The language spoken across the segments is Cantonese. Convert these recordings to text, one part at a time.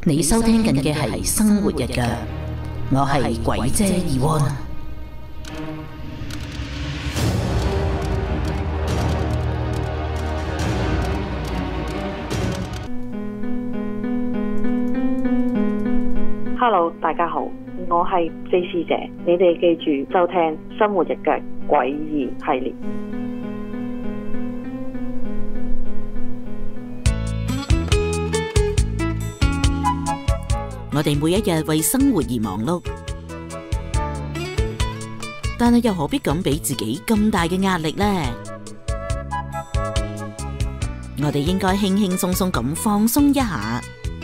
你收聽緊嘅係生活日腳，我係鬼姐Yvonne。 Hello， 大家好，我係 J 師姐，你哋記住收聽生活日腳詭異系列。 我哋每一日為生活而忙碌，但係又何必咁俾自己咁大嘅壓力呢？我哋應該輕輕鬆鬆咁放鬆一下，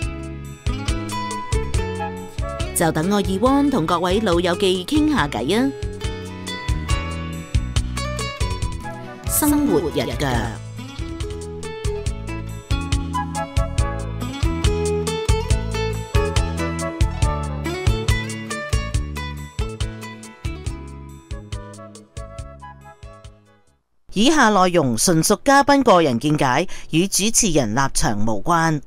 就等我Yvonne同各位老友記傾下偈啊！生活日腳。以下內容純屬嘉賓個人見解，與主持人立場無關。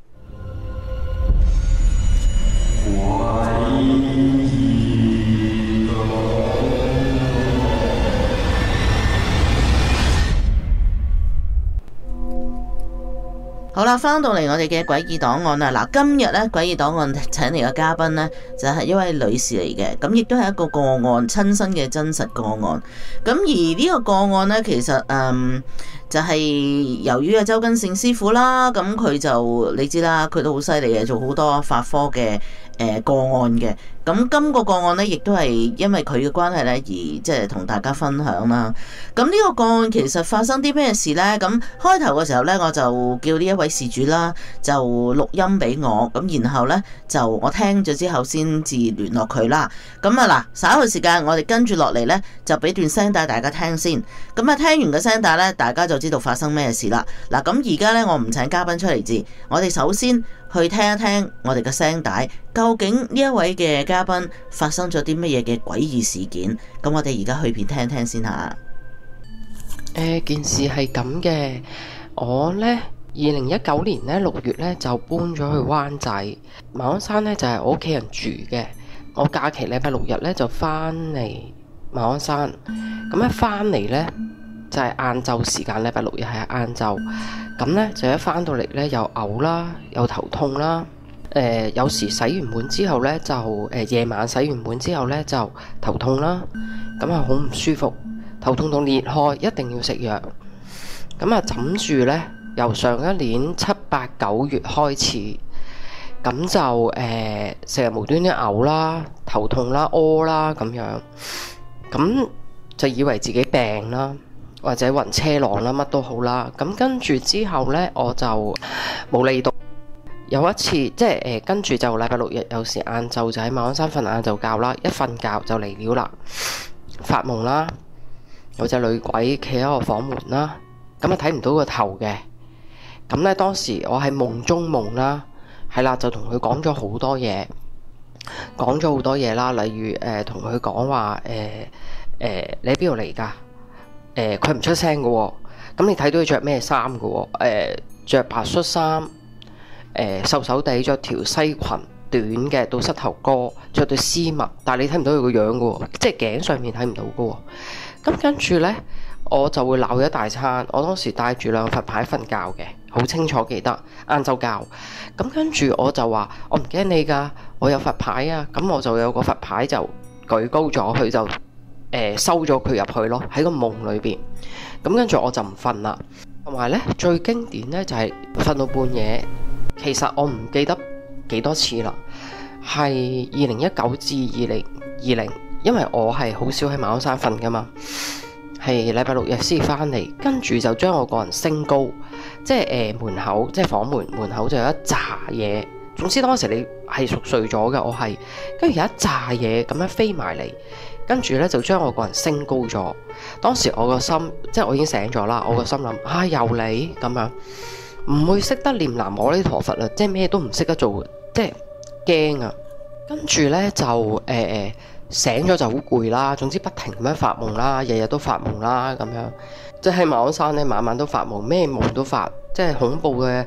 好啦，翻到嚟我哋嘅詭異檔案啦。嗱，今日咧詭異檔案請嚟嘅嘉賓呢，就係一位女士嚟嘅，咁亦都係一個個案，親身嘅真實個案。咁而呢個個案呢，其實就係由於阿周根勝師傅啦，咁佢就你知啦，佢都好犀利嘅，做好多法科嘅個案嘅。咁今個個案呢，亦都係因為佢嘅關係呢，而即係同大家分享啦。咁呢個個案其實發生啲咩事呢？咁開頭嘅時候呢，我就叫呢一位事主啦，就錄音俾我，咁然後呢，就我聽咗之後先至聯絡佢啦。咁啊嗱，稍後時間我哋跟住落嚟呢，就俾段聲帶大家聽先。咁啊，聽完個聲帶呢，大家就知道發生咩事啦。嗱，咁而家呢，我唔請嘉賓出嚟住，我哋首先去聽一聽我哋嘅聲帶，究竟呢一位嘅嘉賓發生咗啲乜嘢嘅詭異事件？咁我哋而家去片聽聽先下。 件事係咁嘅，我呢2019年呢6月呢就搬咗去灣仔馬鞍山呢，就係我屋企人住嘅。我假期禮拜六日呢就返嚟馬鞍山，咁一返嚟呢，就係晏晝時間，禮拜六日係晏晝，咁呢，就一返到嚟呢，又嘔啦，又頭痛啦。有時洗完碗之後呢，就夜晚洗完碗之後呢，就頭痛啦，咁啊好唔舒服，頭痛到裂開，一定要食藥。咁啊枕住呢，由上一年7、8、9月開始，咁就成日無端端嘔啦、頭痛啦、屙啦咁樣，咁就以為自己病啦，或者暈車浪啦，乜都好啦。咁跟住之後呢，我就冇理到。有一次即係跟住就禮拜六日有時晏晝就喺馬鞍山瞓晏晝覺啦，一瞓覺就嚟了啦，發夢啦，有隻女鬼企喺我房門啦，咁啊睇唔到個頭嘅，咁呢，當時我喺夢中夢啦，係啦，就同佢講咗好多嘢，啦，例如同佢講話你喺邊度嚟㗎？佢唔出聲嘅喎，咁你睇到佢着咩衫嘅喎？着白恤衫。瘦手地，着條西裙短嘅到膝頭哥，着對絲襪，但係你睇唔到佢個樣嘅喎，即係頸上面睇唔到嘅喎。咁跟住呢，我就會鬧一大餐。我當時帶住兩個佛牌瞓覺嘅，好清楚記得晏晝覺。咁跟住我就話：我唔驚你㗎，我有佛牌啊。咁我就有個佛牌就舉高咗，佢就收咗佢入去咯，喺個夢裏邊。咁跟住我就唔瞓啦。同埋呢，最經典呢就係瞓到半夜。其實我唔記得幾多次啦，係2019至2020，因為我係好少喺馬鞍山瞓噶嘛，係禮拜六日先返嚟，跟住就將我個人升高，即係門口，即係房門口就有一紮嘢。總之當時你係熟睡咗嘅，我係跟住有一紮嘢咁樣飛埋嚟，跟住呢就將我個人升高咗。當時我個心，即係我已經醒咗啦，我個心諗又你咁樣。唔會識得念南無阿彌陀佛啦，即係咩都唔識得做，即係驚啊！跟住呢，就醒咗就好攰啦，總之不停咁樣發夢啦，日日都發夢啦咁樣，即係馬鞍山呢，晚晚都發夢，咩夢都發，即係恐怖嘅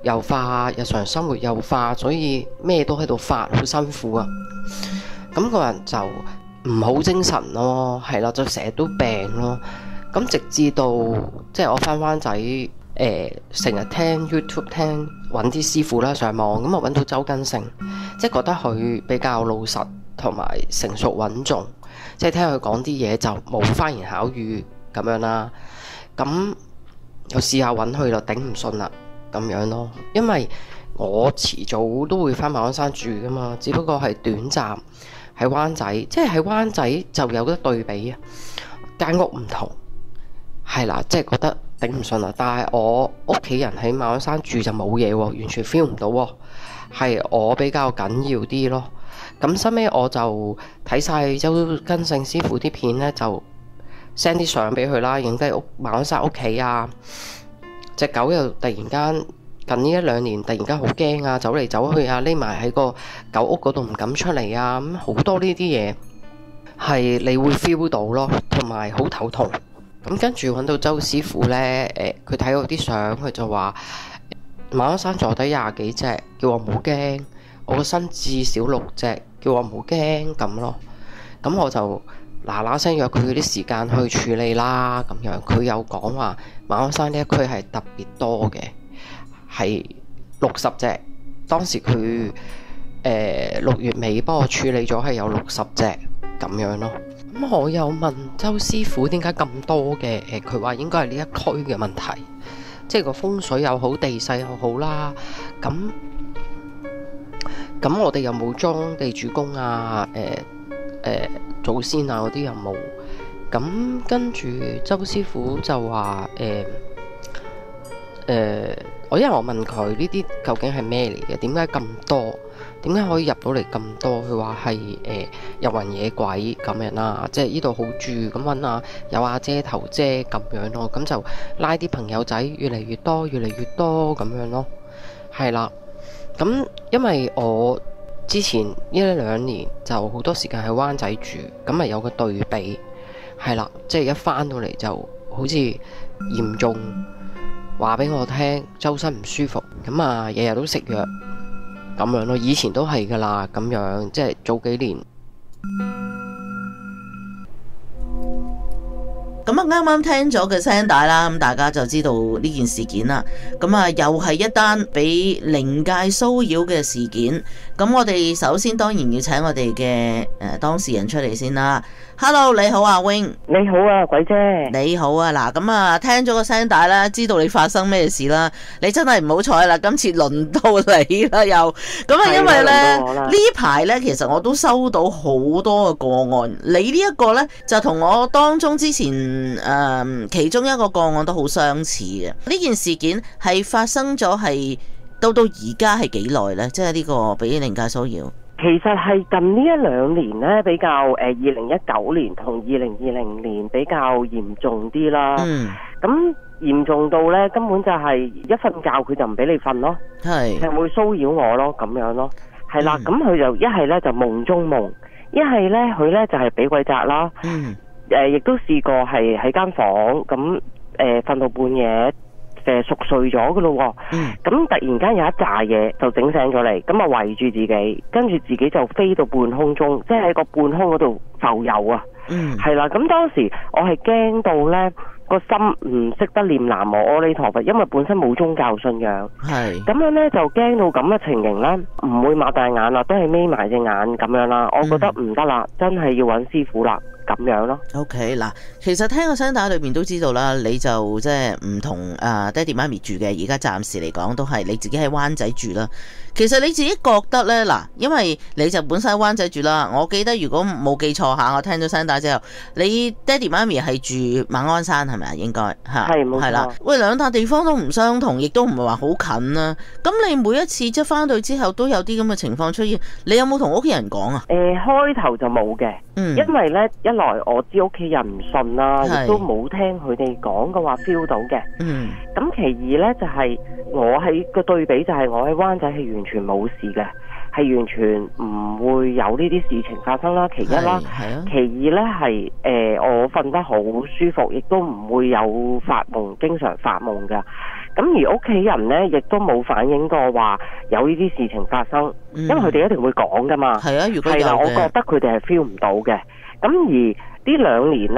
又化，日常生活又化，所以咩都喺度發，好辛苦啊。咁個人就唔好精神咯，係啦，就成日都病咯。咁直至到即係我翻灣仔，成日聽 YouTube 揾啲師傅啦，上網，咁啊揾到周根勝，即係覺得佢比較老實同埋成熟穩重，即係聽佢講啲嘢就冇花言巧語咁樣啦。咁我試下揾佢就頂唔順啦咁樣咯，因為我遲早都會翻馬鞍山住噶嘛，只不過係短暫喺灣仔，即係喺灣仔就有得對比啊，間屋唔同，係啦，即係覺得頂唔順啦。但係我屋企人喺馬鞍山住就冇嘢喎，完全 feel 唔到喎，係我比較緊要啲咯。咁收尾我就睇晒周根勝師傅啲片呢，就 send 啲相俾佢啦，影低馬鞍山屋企啊，隻狗又突然間近呢1-2年突然間好驚啊，走嚟走去啊，匿埋喺個狗屋嗰度唔敢出嚟啊，咁好多呢啲嘢係你會 feel 到咯，同埋好頭痛。咁跟住揾到周師傅呢，佢睇我啲相，佢就話馬鞍山坐底20幾隻，叫我唔好驚，我個身至少6隻，叫我唔好驚咁咯。咁我就嗱聲約佢嗰啲時間去處理啦，咁樣佢有講話馬鞍山呢一區係特別多嘅，係60隻。當時佢6月尾幫我處理咗係有60隻咁樣咯。咁我又問周師傅點解咁多嘅？佢話應該係呢一區嘅問題，即係個風水又好，地勢又好啦。咁我哋又冇裝地主公啊，祖先啊嗰啲又冇。咁跟住周師傅就話因為我問佢呢啲究竟係咩嚟嘅？點解咁多？點解可以入到嚟咁多？佢話係有魂野鬼咁樣啦，即係呢度好住，咁揾下有阿姐頭姐咁樣咯，咁就拉啲朋友仔越嚟越多，越嚟越多咁樣咯，係啦。咁因為我之前1-2年就好多時間喺灣仔住，咁咪有個對比，係啦，即係一返到嚟就好似嚴重話俾我聽，周身唔舒服，咁啊日日都食藥。咁樣咯，以前都係噶啦，咁樣即係早幾年。 咁啊，啱啱聽咗嘅聲帶啦，咁大家就知道呢件事件啦。咁啊，又係一單俾靈界騷擾嘅事件。咁我哋首先當然要請我哋嘅當事人出嚟先啦。Hello， 你好啊 Wing。 你好啊，鬼姐。 你好啊，嗱，咁啊，聽咗個聲帶啦，知道你發生咩事啦。你真係唔好彩啦，今次輪到你啦又。咁啊，因為咧呢排咧，其實我都收到好多嘅個案。你呢一個咧，就同我當中之前其中一個個案都好相似嘅。呢件事件係發生咗係到而家係幾耐咧？即係呢個俾靈界騷擾。 其實係近呢1-2年咧，比較2019年同2020年比較嚴重啲啦。咁嚴重到咧，根本就係一瞓覺佢就唔俾你瞓咯，係會騷擾我咯，咁樣咯，係啦。咁佢就一係咧就夢中夢，一係咧佢咧就係俾鬼責啦。亦都試過係喺間房咁瞓到半夜。熟睡咗噶咯，咁突然間有一紮嘢就整醒咗嚟，咁啊圍住自己，跟住自己就飛到半空中，即係喺個半空嗰度浮游啊，係啦。咁當時我係驚到呢個心唔識得念南無阿彌陀佛，因為本身冇宗教信仰，咁樣呢就驚到咁嘅情形呢，唔會擘大眼啦，都係眯埋隻眼咁樣啦。我覺得唔得啦，真係要揾師傅啦。咁樣咯。OK， 嗱，其實聽個聲帶裏面都知道啦，你就即係唔同爹哋媽咪住嘅，而家暫時嚟講都係你自己喺灣仔住啦。其實你自己覺得呢，嗱，因為你就本身喺灣仔住啦，我記得如果冇記錯下，我聽咗聲帶之後，你爹哋媽咪係住馬鞍山係咪啊？應該嚇，係冇錯。係啦，喂，兩笪地方都唔相同，亦都唔係話好近啦。咁你每一次即係翻到之後都有啲咁嘅情況出現，你有冇同屋企人講啊？ 開頭就冇嘅，因為呢，一來我知屋企人唔信啦，亦都冇聽佢哋講嘅話 feel 到嘅。咁其二呢，就係我喺個對比，就係我喺灣仔係完全冇事嘅，係完全唔會有呢啲事情發生啦。其一啦，其二呢係我瞓得好舒服，亦都唔會有發夢，經常發夢㗎。 咁而屋企人呢，亦都冇反映過話有呢啲事情發生，因為佢哋一定會講噶嘛。 係啊，如果有嘅。 係啦，我覺得佢哋係 feel 唔到嘅。咁而呢2年呢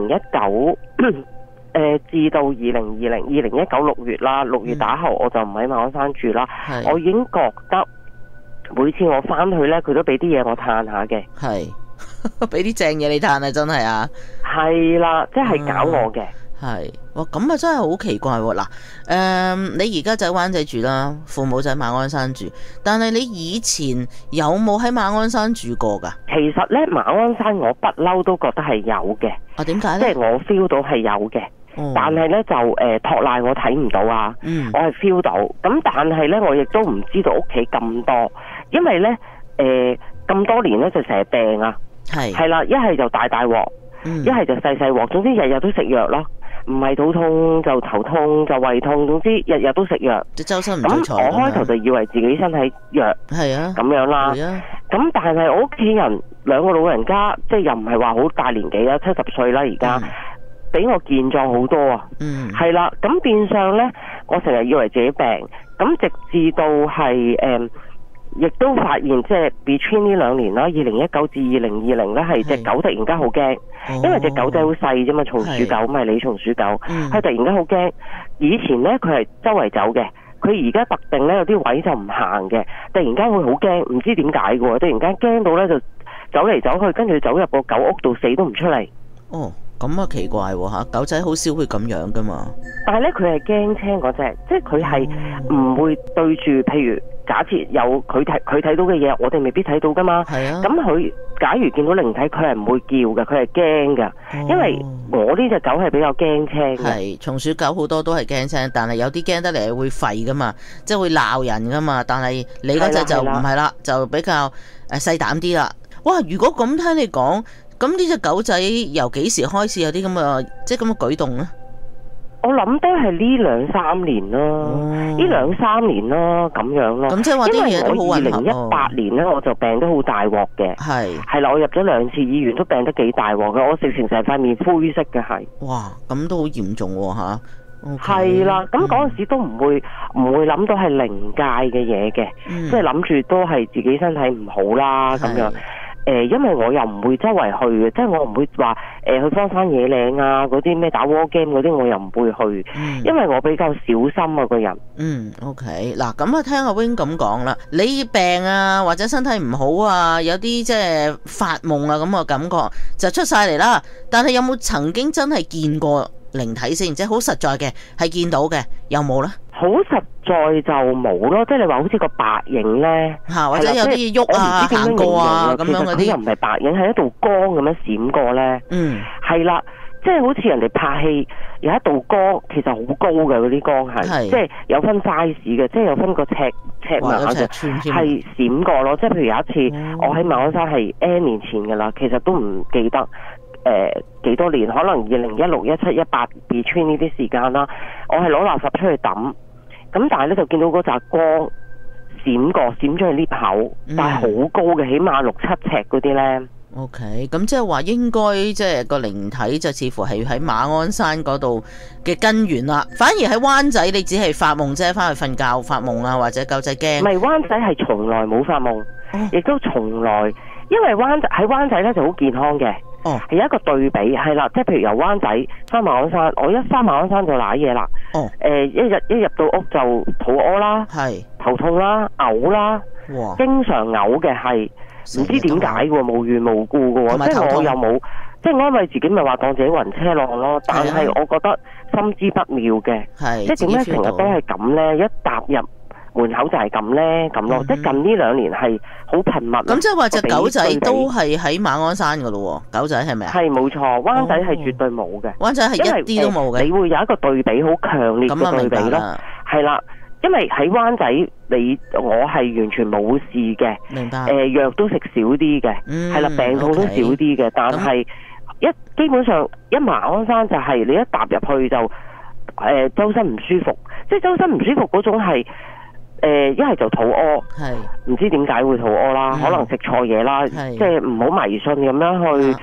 ，2019至到2019 6月啦，6月打後我就唔喺馬鞍山住啦。我已經覺得每次我翻去呢，佢都俾啲嘢我嘆下嘅。 係，俾啲正嘢你嘆啊！真係啊。 係啦，即係搞我嘅。 係，哇！咁啊真係好奇怪喎。嗱，你而家就喺灣仔住啦，父母就喺馬鞍山住，但係你以前有冇喺馬鞍山住過㗎？ 其實呢，馬鞍山我不嬲都覺得係有嘅。 啊，點解呢？ 即係我 feel 到係有嘅。但係咧就托賴我睇唔到啊，我係 feel 到，咁但係咧我亦都唔知道屋企咁多，因為咧咁多年咧就成日病啊，係啦，一係就大鑊，一係就細鑊，總之日日都食藥咯，唔係肚痛就頭痛就胃痛，總之日日都食藥， 即周身唔舒服。 咁我開頭就以為自己身體弱，係啊，咁樣啦，咁但係我屋企人2個老人家，即係又唔係話好大年紀啊，70歲啦而家。比我健壯好多啊，係啦，咁變相呢，我成日以為自己病，咁直至到係亦都發現即係 between 呢2年啦，2019至2020呢，係隻狗突然間好驚，因為隻狗仔好細啫嘛，松鼠狗迷你松鼠狗，佢突然間好驚。以前呢，佢係周圍走嘅，佢而家特定呢，有啲位就唔行嘅，突然間會好驚，唔知點解嘅喎，突然間驚到呢，就走嚟走去，跟住走入個狗屋度死都唔出嚟。 哦。咁啊奇怪喎嚇，狗仔好少會咁樣噶嘛。 但係咧，佢係驚青嗰隻，即係佢係唔會對住，譬如假設有佢睇到嘅嘢，我哋未必睇到噶嘛。係啊。咁佢假如見到靈體，佢係唔會叫嘅，佢係驚噶。因為我呢隻狗係比較驚青嘅。係松鼠狗好多都係驚青，但係有啲驚得嚟會吠噶嘛，即係會鬧人噶嘛。但係你嗰隻就唔係啦，就比較細膽啲啦。哇！如果咁聽你講。咁呢隻狗仔由幾時開始有啲咁嘅即係咁嘅舉動呢？我諗都係呢2-3年咯，呢2-3年咯咁樣咯。咁即係話啲嘢都好混合。因為我2018年呢，我就病得好大鑊嘅，係啦，我入咗2次醫院都病得幾大鑊嘅，我直情成塊面灰色嘅係。哇，咁都好嚴重喎嚇！係啦，咁嗰陣時都唔會諗到係靈界嘅嘢嘅，即係諗住都係自己身體唔好啦咁樣。因為我又唔會周圍去嘅，即係我唔會話去荒山野嶺啊，嗰啲咩打 war game 嗰啲我又唔會去，因為我比較小心啊個人。OK， 嗱咁啊，聽阿 Wing 咁講啦，你病啊或者身體唔好啊，有啲即係發夢啊咁嘅感覺就出晒嚟啦。但係有冇曾經真係見過靈體先？即係好實在嘅，係見到嘅，有冇呢？好實在就冇咯，即係你話好似個白影咧，或者有啲喐啊、行過啊咁樣嗰啲，又唔係白影，係一道光咁樣閃過咧。係啦，即係好似人哋拍戲有一道光，其實好高嘅嗰啲光係，即係有分 size 嘅，即係有分個尺碼嘅，係閃過咯。即係譬如有一次，我喺馬鞍山係 N 年前㗎啦，其實都唔記得。幾多年，可能2016、17、18 between 呢啲時間啦，我係攞垃圾出去抌，咁但係咧就見到嗰紮光閃咗去 lift 口，但係好高嘅，起碼6-7尺嗰啲咧。OK， 咁即係話應該即係個靈體就似乎係喺馬鞍山嗰度嘅根源啦，反而喺灣仔你只係發夢啫，翻去瞓覺發夢啊，或者狗仔驚。唔係，灣仔係從來冇發夢，亦都從來，因為喺灣仔咧就好健康嘅。係有一個對比，係啦，即係譬如由灣仔翻馬鞍山，我一翻馬鞍山就瀨嘢啦。一入到屋就肚屙啦，頭痛啦，嘔啦，經常嘔嘅係唔知點解嘅，無緣無故嘅，即係我又冇，即係安慰自己咪話當自己暈車浪咯。但係我覺得心知不妙嘅，即係點解成日都係咁呢？一踏入門口就係咁呢，咁咯，即係近呢2年係好頻密。咁即係話隻狗仔都係喺馬鞍山噶咯？狗仔係咪啊？係冇錯，灣仔係絕對冇嘅。灣仔係一啲都冇嘅。你會有一個對比，好強烈嘅對比咯。係啦，因為喺灣仔我係完全冇事嘅。明白。藥都食少啲嘅，係啦，病痛都少啲嘅，但係基本上一馬鞍山就係你一踏入去就周身唔舒服，即係周身唔舒服嗰種係。一係就肚屙，唔知點解會肚屙啦，可能食錯嘢啦，即係唔好迷信咁樣去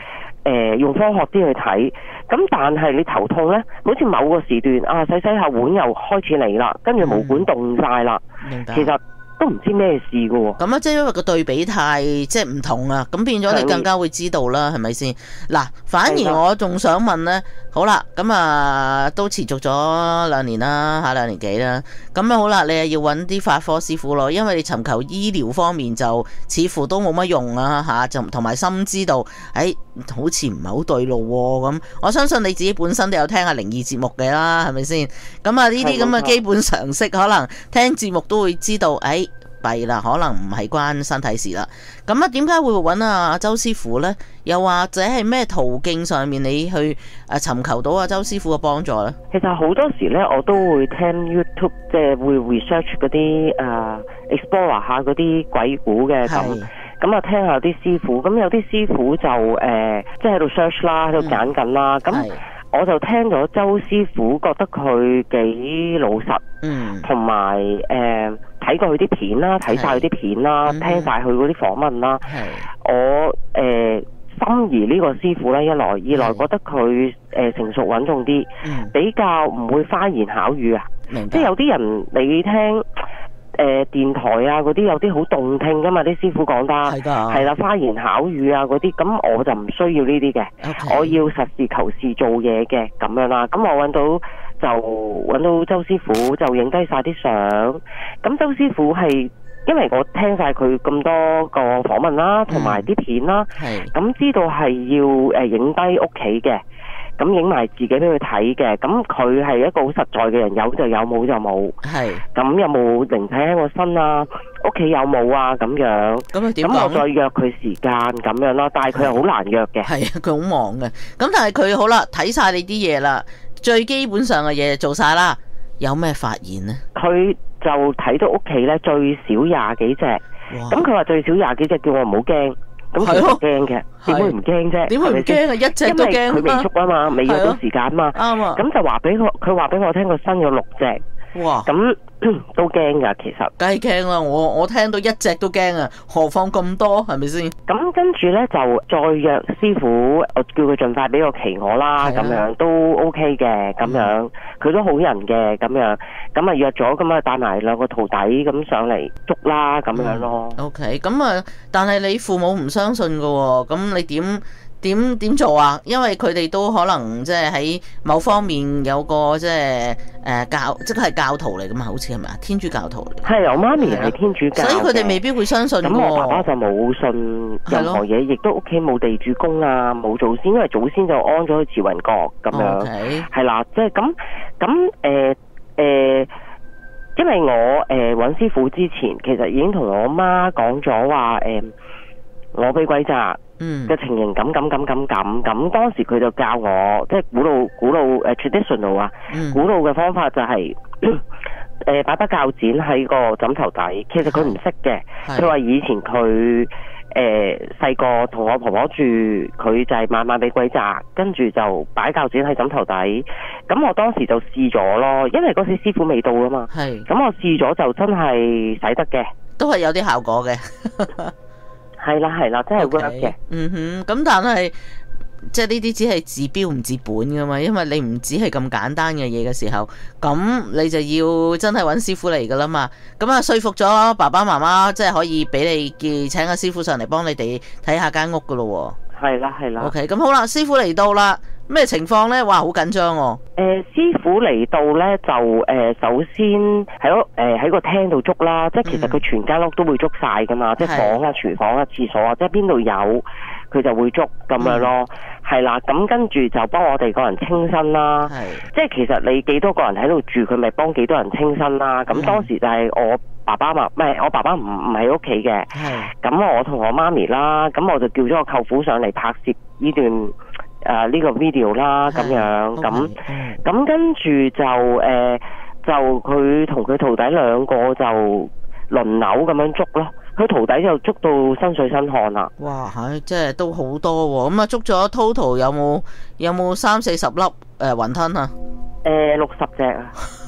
用科學啲去睇。咁但係你頭痛呢，好似某個時段洗下碗又開始嚟啦，跟住毛管凍晒啦， 明白。 其實都唔知咩事㗎喎。 咁即係因為個對比太即係唔同啊，咁變咗你更加會知道啦，係咪先？嗱，反而我仲想問呢，好啦，咁都持續咗2年啦，2年幾啦，咁好啦，你又要揾啲法科師傅咯，因為你尋求醫療方面就似乎都冇乜用啊，就同埋深知道，好似唔係好對路喎，咁我相信你自己本身都有聽下靈異節目嘅啦，係咪先？咁呢啲咁嘅基本常識，可能聽節目都會知道，弊啦，可能唔係關身體事啦。咁點解會揾阿周師傅呢？又或者係咩途徑上面你去尋求到阿周師傅嘅幫助呢？ 其實好多時呢，我都會聽 YouTube， 即係會 research 嗰啲explore 下嗰啲鬼故嘅咁聽下啲師傅。咁有啲師傅就即係喺度 search 啦，喺度揀緊啦。咁我就聽咗周師傅，覺得佢幾老實，同埋睇過佢啲片啦，睇晒佢啲片啦，聽晒佢嗰啲訪問啦。我心儀呢個師傅呢，一來二來覺得佢成熟穩重啲，比較唔會花言巧語啊。即係有啲人你聽電台嗰啲有啲好動聽噶嘛，啲師傅講得係啦，花言巧語嗰啲，咁我就唔需要呢啲嘅，我要實事求是做嘢嘅咁樣啦。咁我揾到周師傅，就影低晒啲相。咁周師傅係因為我聽晒佢咁多個訪問啦，同埋啲片啦，咁知道係要影低屋企嘅。咁影埋自己俾佢睇嘅，咁佢係一個好實在嘅人，有就有，冇就冇。咁有冇靈體喺我身啊？屋企有冇啊？咁樣。咁我再約佢時間咁樣啦，但係佢係好難約嘅。 佢好忙嘅。咁但係佢好啦，睇晒你啲嘢啦，最基本上嘅嘢做晒啦，有咩發現呢？ 佢就睇到屋企咧最少20幾隻。咁佢話最少20幾隻，叫我唔好驚。咁佢都驚嘅，點會唔驚啫？ 點會唔驚啊？一隻都驚， 因為佢未捉啊嘛，未約到時間嘛。 啱啊。 咁就話俾佢話俾我聽，佢生咗6隻。 哇！ 咁都驚噶，其實。 梗係驚啦，我聽到1隻都驚啊，何況咁多，係咪先？ 咁跟住咧就再約師傅，我叫佢盡快俾個期我啦，咁樣都 OK 嘅，咁樣佢都好人嘅，咁樣咁約咗，咁帶埋2個徒弟咁上嚟捉啦，咁樣咯。 OK，咁但係你父母唔相信噶喎，咁你點做啊？因為佢哋都可能即係喺某方面有個即係即係教徒嚟噶嘛，好似係咪啊？天主教徒嚟。係， 我媽咪係天主教， 所以佢哋未必會相信。 咁我爸爸就冇信任何嘢，亦都屋企冇地主公啊，冇祖先，因為祖先就安咗去慈雲閣咁樣。係啦，即係咁因為我揾師傅之前，其實已經同我媽講咗話我俾鬼責嘅情形咁，當時佢就教我，即係古老traditional 啊，古老嘅方法就係擺把鉸剪喺個枕頭底。其實佢唔識嘅，佢話以前佢細個同我婆婆住，佢就係晚晚俾鬼責，跟住就擺鉸剪喺枕頭底。咁我當時就試咗咯，因為嗰時師傅未到啊嘛。咁我試咗就真係使得嘅， 都係有啲效果嘅。 係啦，真係 work 嘅。 咁但係即係呢啲只係治標唔治本噶嘛，因為你唔只係咁簡單嘅嘢嘅時候，咁你就要真係揾師傅嚟噶啦嘛。咁說服咗爸爸媽媽，即係可以俾你請個師傅上嚟幫你哋睇下間屋噶咯。 係啦。 OK， 咁好啦，師傅嚟到啦，咩情況呢？哇，好緊張喎。 師傅嚟到呢，就首先喺個廳度捉啦，即係其實佢全間屋都會捉晒噶嘛，即係房啊、廚房啊、廁所啊，即係邊度有佢就會捉咁樣咯。係啦，咁跟住就幫我哋個人清身啦。即係其實你幾多個人喺度住，佢咪幫幾多人清身啦。咁當時就係我爸爸唔喺屋企嘅。咁我同我媽咪啦，咁我就叫咗個舅父上嚟拍攝呢段呢個 video 啦，咁樣咁跟住就佢同佢徒弟2個就輪流咁樣捉咯。佢徒弟就捉到身水身汗啦。哇， 即係都好多喎。咁捉咗 total 有冇30-40粒雲吞啊 ？60隻啊。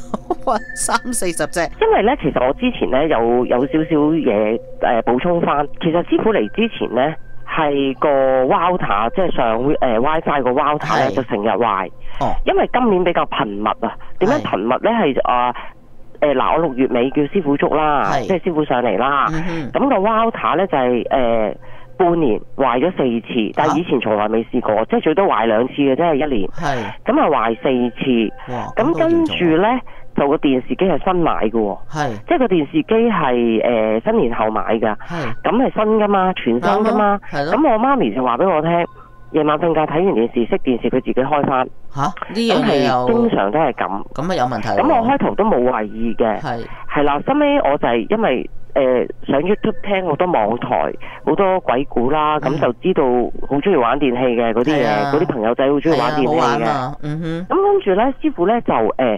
30-40隻。 因為咧，其實我之前咧有少少嘢補充翻。其實師傅嚟之前咧係個 router 即係上WiFi 個 router 咧就成日壞。因為今年比較頻密啊。點樣頻密咧？係嗱，我6月尾叫師傅捉啦，即係師傅上嚟啦。咁個 router 咧就係半年壞咗4次，但係以前從來未試過，即係最多壞2次嘅，即係一年。咁啊壞4次。咁跟住咧就個電視機係新買嘅，即係個電視機係新年後買㗎。咁係新噶嘛，全新噶嘛。咁我媽咪就話俾我聽，夜晚瞓覺睇完電視熄電視，佢自己開翻。 呢樣嘢又經常都係咁。咁啊有問題。咁我開頭都冇懷疑嘅。係啦，收尾我就係因為上 YouTube 聽好多網台好多鬼故啦，咁就知道好中意玩電器嘅嗰啲嘢，嗰啲朋友仔好中意玩電器嘅。咁跟住咧，師傅咧就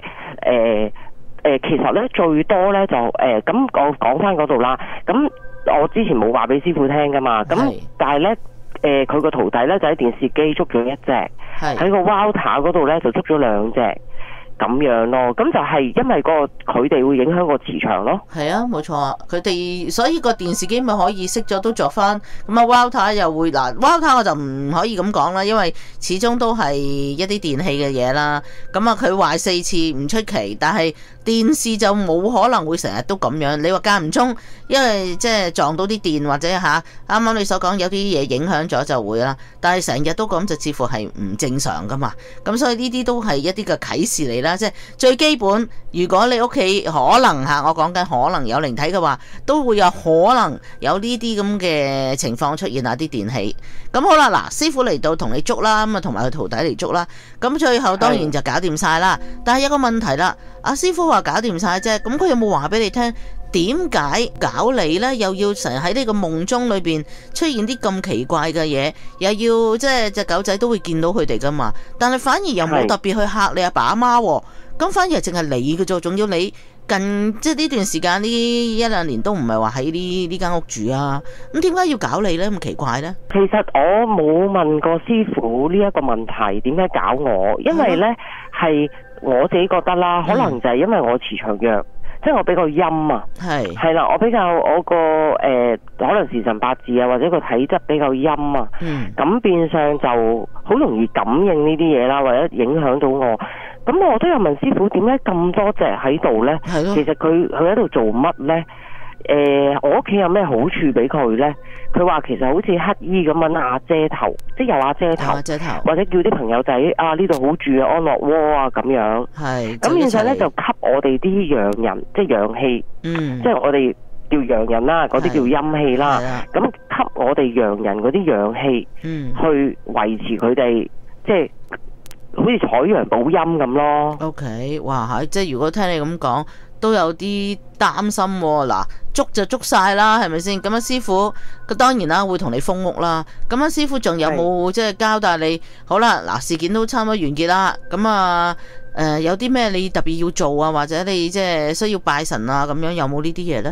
其實咧最多咧就咁我講翻嗰度啦。咁我之前冇話俾師傅聽噶嘛，咁但係咧佢個徒弟咧就喺電視機捉咗1隻，喺個 router 嗰度咧就捉咗2隻。咁樣咯，咁就係因為佢哋會影響個磁場咯。 係啊，冇錯啊，佢哋所以個電視機咪可以熄咗都着翻。咁啊 router 又會router 我就唔可以咁講啦，因為始終都係一啲電器嘅嘢啦。咁啊佢壞4次唔出奇，但係電視就冇可能會成日都咁樣。你話間唔中，因為即係撞到啲電或者啱啱你所講有啲嘢影響咗就會啦。但係成日都咁就似乎係唔正常噶嘛。咁所以呢啲都係一啲嘅啟示嚟啦，即係最基本。如果你屋企可能我講緊可能有靈體嘅話，都會有可能有呢啲咁嘅情況出現下啲電器。咁好啦，嗱，師傅嚟到同你捉啦，咁啊同埋佢徒弟嚟捉啦。咁最後當然就搞掂晒啦。但係有個問題啦，阿師傅話搞掂晒啫，咁佢有冇話俾你聽點解搞你呢？又要成日喺呢個夢中裏邊出現啲咁奇怪嘅嘢，又要即係隻狗仔都會見到佢哋噶嘛？但係反而又冇特別去嚇你阿爸阿媽，咁反而係淨係你嘅啫，仲要你近即係呢段時間呢1-2年都唔係話喺呢間屋住啊？咁點解要搞你呢？咁奇怪呢？ 其實我冇問過師傅呢一個問題，點解搞我？因為呢係我自己覺得啦，可能就係因為我磁場弱。即係我比較陰啊，係啦，我比較我個可能時辰八字啊，或者個體質比較陰啊，咁變相就好容易感應呢啲嘢啦，或者影響到我。咁我都有問師傅點解咁多隻喺度呢？其實佢喺度做乜呢？我屋企有咩好處俾佢呢？佢話其實好似乞衣咁樣阿遮頭，即係有阿遮頭，或者叫啲朋友仔呢度好住啊，安樂窩啊咁樣。咁變相呢就吸我哋啲陽人，即係陽氣，即係我哋叫陽人啦，嗰啲叫陰氣啦。咁吸我哋陽人嗰啲陽氣，去維持佢哋，即係好似採陽補陰咁咯。 OK， 哇，即係如果聽你咁講，都有啲擔心喎。嗱，捉就捉晒啦，係咪先？咁啊，師傅佢當然啦會同你封屋啦。咁啊，師傅仲有冇即係交代你？好啦，嗱，事件都差唔多完結啦。咁啊，有啲咩你特別要做啊？或者你即係需要拜神啊？咁樣有冇呢啲嘢呢？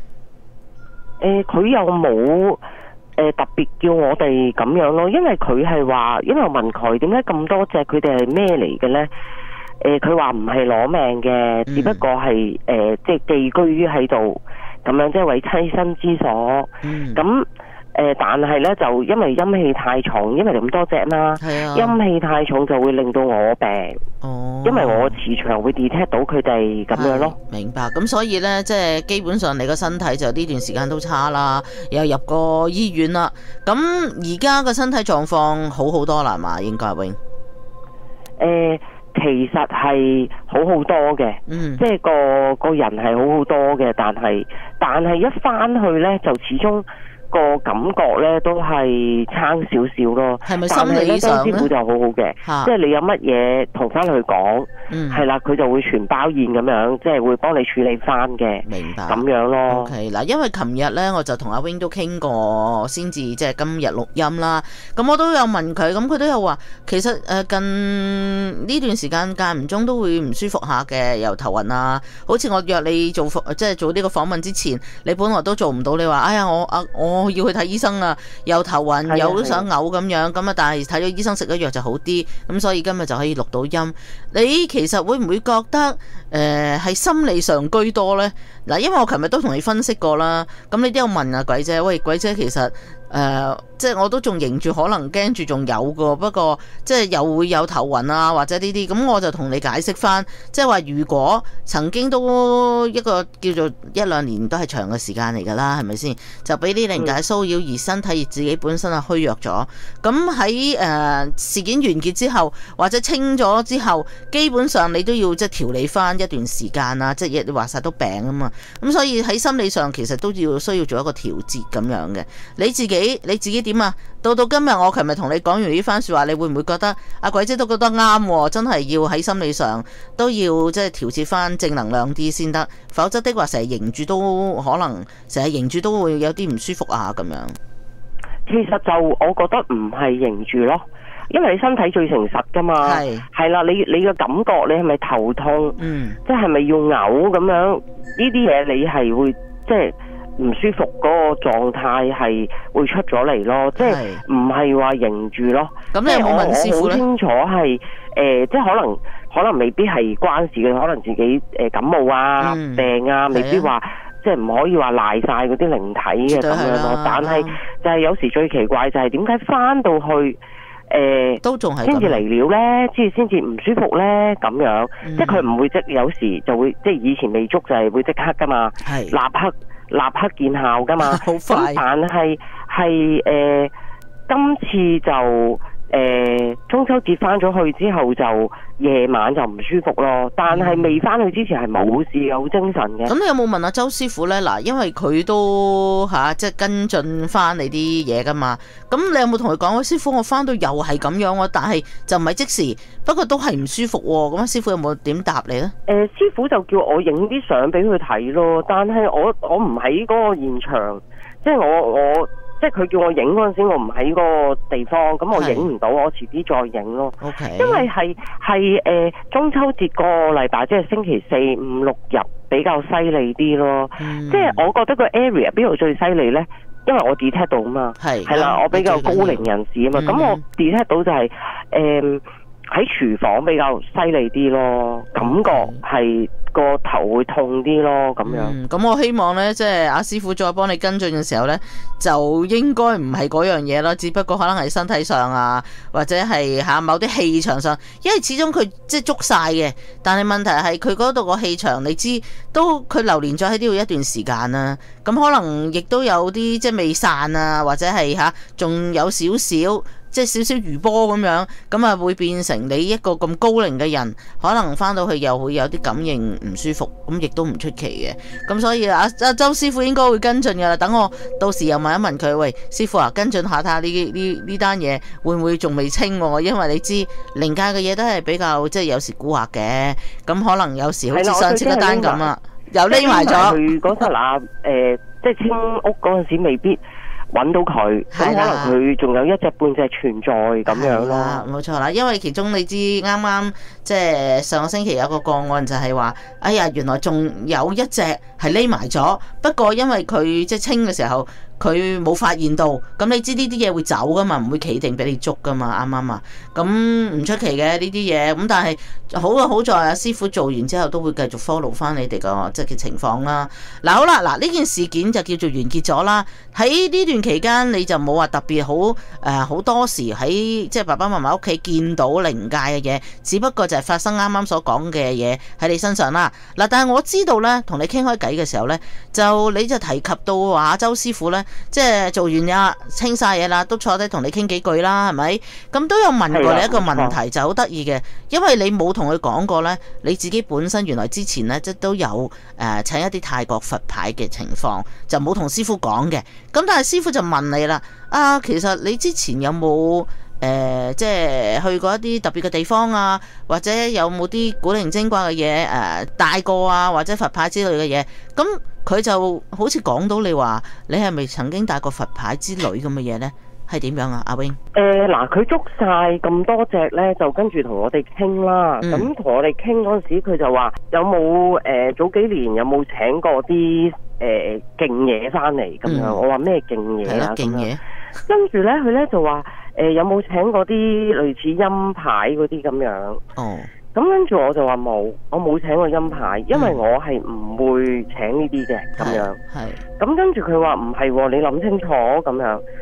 佢又冇特別叫我哋咁樣咯，因為佢係話，因為我問佢點解咁多隻，佢哋係咩嚟嘅呢？佢話唔係攞命嘅，只不過係即係寄居於喺度咁樣，即係為棲身之所。咁但係呢，就因為陰氣太重，因為咁多隻啦，陰氣太重就會令到我病。因為我磁場會 detect 到佢哋咁樣咯。 明白。咁所以呢，即係基本上你個身體就呢段時間都差啦，又入過醫院啦。咁而家個身體狀況好好多啦嘛？應該永其實係好好多嘅，即係個人係好好多嘅，但係一翻去呢，就始終個感覺呢都係差少少咯。 係咪心理上呢？ 張師傅就好好嘅，即係你有乜嘢同翻佢講，係啦，佢就會全包宴咁樣，即係會幫你處理翻嘅。明白。咁樣咯。 OK， 嗱，因為琴日呢，我就同阿 Wing 都傾過，先至即係今日錄音啦。咁我都有問佢，咁佢都有話，其實近呢段時間間唔中都會唔舒服下嘅，又頭暈啊。好似我約你做即係做呢個訪問之前，你本來都做唔到，你話哎呀我要去睇醫生啊，又頭暈又都想嘔咁樣，咁啊但係睇咗醫生食咗藥就好啲，咁所以今日就可以錄到音。你其實會唔會覺得係心理上居多呢？嗱，因為我琴日都同你分析過啦，咁你都有問啊鬼姐，喂鬼姐其實即係我都仲認住，可能驚住仲有個，不過即係又會有頭暈啊，或者呢啲，咁我就同你解釋翻，即係話如果曾經都一個叫做1-2年都係長嘅時間嚟㗎啦，係咪先？就俾啲靈界騷擾而身體自己本身係虛弱咗，咁喺事件完結之後或者清咗之後，基本上你都要即係調理翻一段時間啊，即係你話晒都病啊嘛，咁所以喺心理上其實都要需要做一個調節咁樣嘅。你自己點啊？到今日我琴日同你講完呢番說話，你會唔會覺得阿鬼姐都覺得啱？真係要喺心理上都要即係調節翻正能量啲先得，否則的話成日凝住都可能成日凝住都會有啲唔舒服啊咁樣。 其實就我覺得唔係凝住咯，因為你身體最誠實噶嘛，係啦，你嘅感覺你係咪頭痛？即係咪要嘔咁樣？呢啲嘢你係會即係。唔舒服嗰個狀態係會出咗嚟咯，即係唔係話凝住咯。咁你有冇問師傅咧？我好清楚係即係可能未必係關事嘅，可能自己感冒啊、病啊，未必話即係唔可以話賴晒嗰啲靈體嘅咁樣咯。但係就係有時最奇怪就係點解翻到去都仲係先至嚟了咧，先至唔舒服咧咁樣，即係佢唔會有時就會即係以前未捉就係會即刻噶嘛，立刻見效噶嘛，好快。但係今次就中秋節翻咗去之後就夜晚就唔舒服咯，但係未翻去之前係冇事嘅，好精神嘅。咁你有冇問阿周師傅呢？嗱，因為佢都即係跟進翻你啲嘢噶嘛。咁你有冇同佢講？師傅，我翻到又係咁樣喎，但係就唔係即時，不過都係唔舒服喎。咁師傅有冇點答你呢？ 師傅就叫我影啲相俾佢睇咯，但係我唔喺嗰個現場，即係我。即係佢叫我影嗰陣時，我唔喺嗰個地方，咁我影唔到，我遲啲再影咯。 Okay. 因為係中秋節個禮拜，即係星期4、5、6日比較犀利啲咯。即係我覺得個 area 邊度最犀利呢？因為我 detect 到啊嘛，係啦，我比較高齡人士啊嘛，咁我 detect 到就係喺廚房比較犀利啲咯，感覺係。個頭會痛啲咯，咁樣。咁我希望呢，即係阿師傅再幫你跟進嘅時候呢，就應該唔係嗰樣嘢咯，只不過可能係身體上啊，或者係某啲氣場上，因為始終佢即係捉晒嘅。但係問題係佢嗰度個氣場，你知都佢流連咗喺呢度一段時間啦。咁可能亦都有啲即係未散啊，或者係仲有少少。即係少少餘波咁樣，咁啊會變成你一個咁高齡嘅人，可能翻到去又會有啲感應唔舒服，咁亦都唔出奇嘅。咁所以阿周師傅應該會跟進噶啦。等我到時又問一問佢，喂，師傅啊，跟進下睇下呢單嘢會唔會仲未清喎？因為你知靈界嘅嘢都係比較即係有時蠱惑嘅，咁可能有時好似上次嗰單咁啊，又匿埋咗。 佢嗰剎那即係清屋嗰陣時未必揾到佢，咁可能佢仲有一隻半隻存在咁樣咯。 冇錯啦，因為其中你知啱啱即係上個星期有個個案就係話，哎呀，原來仲有一隻係匿埋咗，不過因為佢即係清嘅時候佢冇發現到，咁你知呢啲嘢會走噶嘛，唔會企定俾你捉噶嘛，啱唔啱啊？咁唔出奇嘅呢啲嘢，咁但係好在阿師傅做完之後都會繼續 follow 翻你哋個即係嘅情況啦。嗱好啦，嗱呢件事件就叫做完結咗啦。喺呢段期間你就冇話特別好多時喺即係爸爸媽媽屋企見到靈界嘅嘢，只不過就係發生啱啱所講嘅嘢喺你身上啦。嗱，但係我知道呢，同你傾開偈嘅時候呢，你就提及到話周師傅呢。即係做完呀，清晒嘢啦，都坐低同你傾幾句啦，係咪？咁都有問過你一個問題，就好得意嘅，因為你冇同佢講過呢，你自己本身原來之前呢，即都有請一啲泰國佛牌嘅情況，就冇同師傅講嘅。咁但係師傅就問你啦，其實你之前有冇即係去過一啲特別嘅地方啊，或者有冇啲古靈精怪嘅嘢帶過啊，或者佛牌之類嘅嘢？咁佢就好似講到你話，你係咪曾經帶過佛牌之類咁嘅嘢呢？係點樣啊，阿 wing？ 嗱，佢捉晒咁多隻呢，就跟住同我哋傾啦。咁同我哋傾嗰陣時，佢就話有冇早幾年有冇請過啲勁嘢翻嚟咁樣？我話咩勁嘢啊？勁嘢。跟住呢，佢呢就話有冇請過啲類似陰牌嗰啲咁樣？哦。咁跟住我就話冇，我冇請過陰牌，因為我係唔會請呢啲嘅咁樣。係。咁跟住佢話唔係喎，你諗清楚咁樣。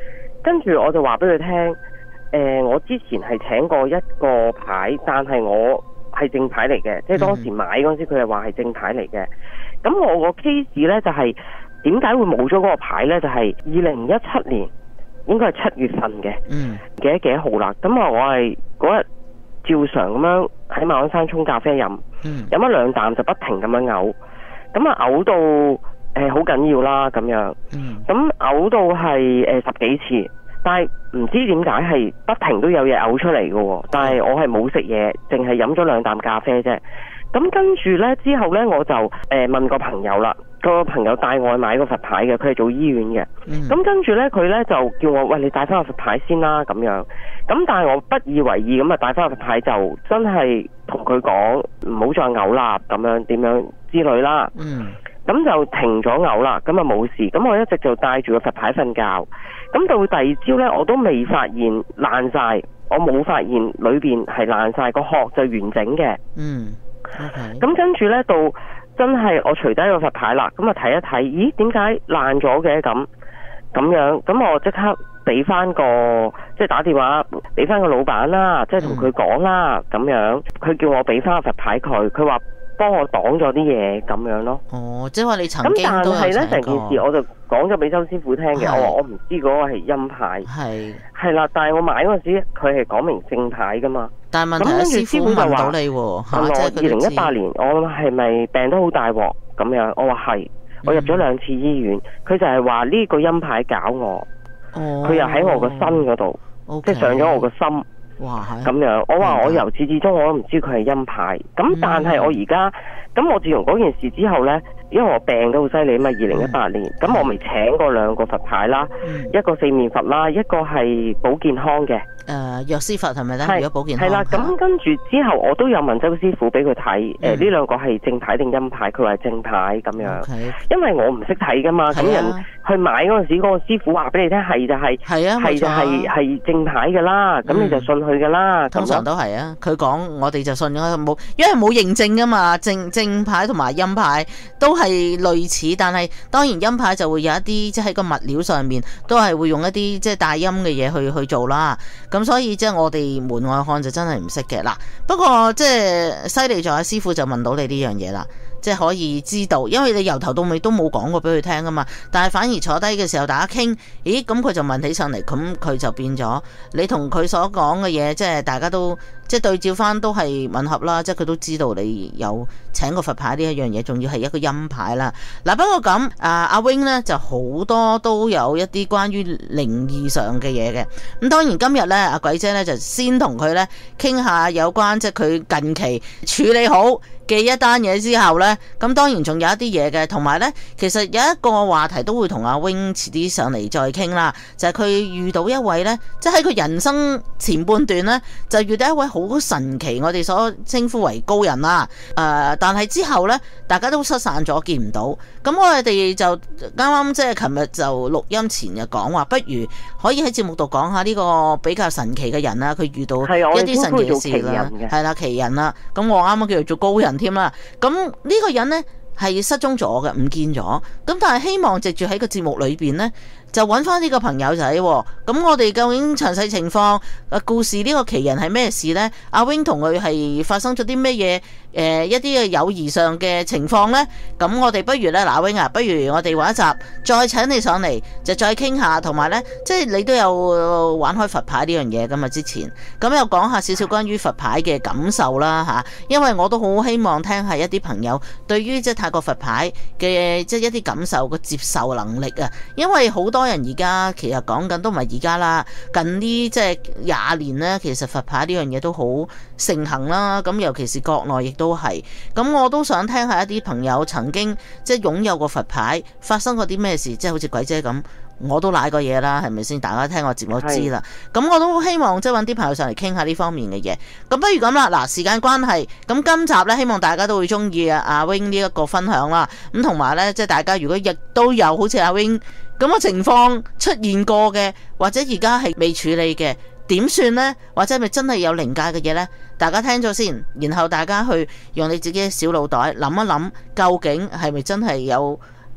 跟住我就話俾佢聽，我之前係請過一個牌，但係我係正牌嚟嘅，即係當時買嗰陣時佢係話係正牌嚟嘅。咁我個 case 呢，就係點解會冇咗嗰個牌呢？就係2017年應該係7月份嘅，幾多號啦？咁我係嗰日照常咁樣喺馬鞍山沖咖啡飲，飲咗2啖就不停咁樣嘔，咁啊嘔到好緊要啦咁樣，咁嘔到係10幾次，但係唔知點解係不停都有嘢嘔出嚟嘅喎，但係我係冇食嘢，淨係飲咗2啖咖啡啫。咁跟住呢，之後呢，我就問個朋友啦，個朋友帶我去買個佛牌嘅，佢係做醫院嘅。咁跟住呢，佢呢就叫我，喂，你帶翻個佛牌先啦咁樣。咁但係我不以為意，咁啊帶翻個佛牌就真係同佢講唔好再嘔啦，咁樣點樣之類啦。咁就停咗嘔啦，咁啊冇事。咁我一直就帶住個佛牌瞓覺。咁到第2朝呢，我都未發現爛晒，我冇發現裏邊係爛晒，個殼就完整嘅。咁跟住呢，到真係我除低個佛牌啦，咁啊睇一睇，咦，點解爛咗嘅咁樣？咁我即刻俾翻個，即係打電話俾翻個老闆啦，即係同佢講啦，咁樣佢叫我俾翻個佛牌佢話幫我擋咗啲嘢咁樣咯。 哦，即係話你曾經都有請過。咁但係呢，成件事我就講咗俾周師傅聽嘅，我話我唔知嗰個係陰牌，係啦，但係我買嗰陣時佢係講明正牌噶嘛。但係問題係師傅問到你喎，我2018年我係咪病得好大鑊咁樣？我話係，我入咗2次醫院，佢就係話呢個陰牌搞我，佢又喺我個身嗰度，即係上咗我個心。哇！咁樣，我話我由始至終我都唔知佢係陰牌，咁但係我而家，咁我自從嗰件事之後呢，因為我病得好犀利啊嘛，2018年，咁我咪請過2個佛牌啦，一個4面佛啦，一個係保健康嘅。藥師佛係咪咧？如果保健康係啦，咁跟住之後我都有問周師傅俾佢睇，呢2個係正牌定陰牌？佢話係正牌咁樣，因為我唔識睇噶嘛，咁人去買嗰陣時，嗰個師傅話俾你聽係就係正牌噶啦，咁你就信佢噶啦。通常都係啊，佢講我哋就信咗，冇，因為冇認證噶嘛，正牌同埋陰牌都係類似，但係當然陰牌就會有一啲即係喺個物料上面都係會用一啲即係帶陰嘅嘢去做啦。咁所以即係我哋門外漢就真係唔識嘅啦。不過即係犀利在師傅就問到你呢樣嘢啦，即係可以知道，因為你由頭到尾都冇講過俾佢聽噶嘛。但係反而坐低嘅時候大家傾，咦，咁佢就問起上嚟，咁佢就變咗你同佢所講嘅嘢，即係大家都即係對照翻都係吻合啦。即係佢都知道你有請個佛牌呢一樣嘢，仲要係一個陰牌啦。嗱，不過咁阿 Wing 呢就好多都有一啲關於靈異上嘅嘢嘅。咁當然今日呢，阿鬼姐呢就先同佢呢傾下有關即係佢近期處理好嘅一單嘢之後呢，咁當然仲有一啲嘢嘅，同埋呢，其實有一個話題都會同阿 Wing 遲啲上嚟再傾啦，就係佢遇到一位呢，即係喺佢人生前半段呢，就遇到一位好神奇，我哋所稱呼為高人啦。但係之後呢，大家都失散咗，見唔到。咁我哋就啱啱即係琴日就錄音前就講話，不如可以喺節目度講下呢個比較神奇嘅人啦，佢遇到一啲神奇嘅事啦，係啦，奇人啦。咁我啱啱叫做做高人添啦。咁呢個人呢係失蹤咗嘅，唔見咗。咁但係希望藉住喺個節目裏邊呢，就揾翻呢個朋友仔。咁我哋究竟詳細情況故事呢個奇人係咩事呢？阿 Wing 同佢係發生咗啲咩嘢？一啲嘅友誼上嘅情況呢？咁我哋不如呢，嗱 Wing 啊，不如我哋玩一集，再請你上嚟，就再傾下，同埋呢，即係你都有玩開佛牌呢樣嘢噶嘛？之前咁又講下少少關於佛牌嘅感受啦吓，因為我都好希望聽下一啲朋友對於即係泰國佛牌嘅即係一啲感受個接受能力啊，因為好多人而家其實講緊都唔係而家啦，近呢即係20年呢，其實佛牌呢樣嘢都好盛行啦，咁尤其是國內亦都係，咁我都想聽下一啲朋友曾經即係擁有過佛牌，發生過啲咩事，即係好似鬼姐咁，我都瀨過嘢啦，係咪先？大家聽我節目都知啦。咁我都希望即係揾啲朋友上嚟傾下呢方面嘅嘢。咁不如咁啦，嗱，時間關係，咁今集呢，希望大家都會中意阿 Wing 呢一個分享啦。咁同埋呢，即係大家如果亦都有好似阿 Wing 咁嘅情況出現過嘅，或者而家係未處理嘅，點算呢？或者係咪真係有靈界嘅嘢呢？大家聽咗先，然後大家去用你自己嘅小腦袋諗一諗，究竟係咪真係有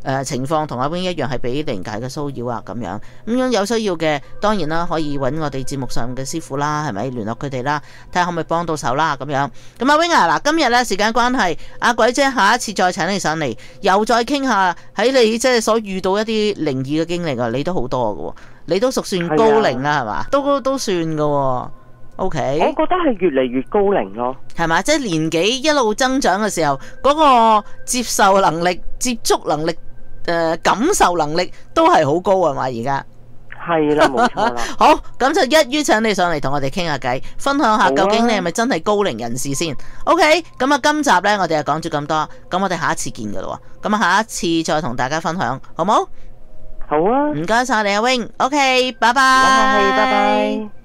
情況同阿 Wing 一樣係俾靈界嘅騷擾啊咁樣。咁樣有需要嘅當然啦，可以揾我哋節目上嘅師傅啦，係咪聯絡佢哋啦，睇下可唔可以幫到手啦咁樣。咁阿 Wing 啊，嗱今日咧時間關係，阿鬼姐下一次再請你上嚟，又再傾下喺你即係所遇到一啲靈異嘅經歷啊，你都好多㗎喎，你都屬算高齡啦係嘛？都算㗎喎。OK， 我覺得係越嚟越高齡咯， 係嘛？即係年紀一路增長嘅時候，嗰個接受能力、接觸能力、感受能力都係好高係嘛？而家係啦，冇錯啦。 好，咁就一於請你上嚟同我哋傾下偈，分享下究竟你係咪真係高齡人士先？OK，咁啊，今集呢，我哋就講咗咁多，咁我哋下一次見噶啦，咁啊下一次再同大家分享，好冇？ 好啊， 唔該晒你阿 Wing，OK，拜拜， 拜拜。